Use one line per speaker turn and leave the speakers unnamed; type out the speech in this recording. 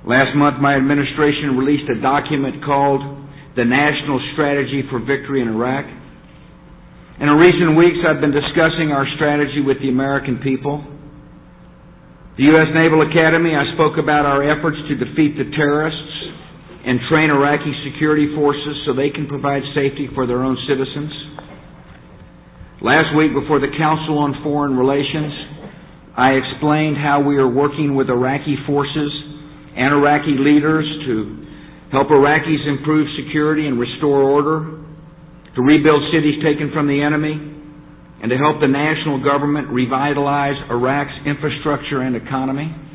Last month, my administration released a document called the National Strategy for Victory in Iraq. In recent weeks, I've been discussing our strategy with the American people. The U.S. Naval Academy, I spoke about our efforts to defeat the terrorists and train Iraqi security forces so they can provide safety for their own citizens. Last week, before the Council on Foreign Relations, I explained how we are working with Iraqi forces and Iraqi leaders to help Iraqis improve security and restore order, to rebuild cities taken from the enemy, and to help the national government revitalize Iraq's infrastructure and economy.